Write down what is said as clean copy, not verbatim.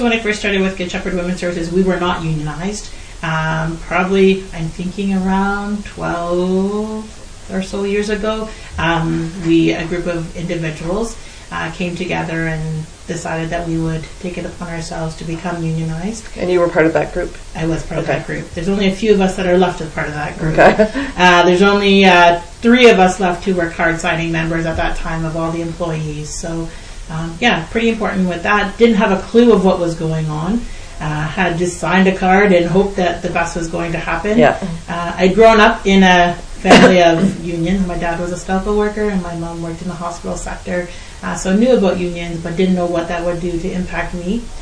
When I first started with Good Shepherd Women's Services, we were not unionized. Probably, I'm thinking around 12 or so years ago, a group of individuals came together and decided that we would take it upon ourselves to become unionized. And you were part of that group? I was part of that group. There's only a few of us that are left as part of that group. Okay. There's only 3 of us left who were card signing members at that time of all the employees. So, pretty important with that. Didn't have a clue of what was going on. Had just signed a card and hoped that the best was going to happen. Yeah. I'd grown up in a family of unions. My dad was a Stelco worker and my mom worked in the hospital sector. So I knew about unions but didn't know what that would do to impact me.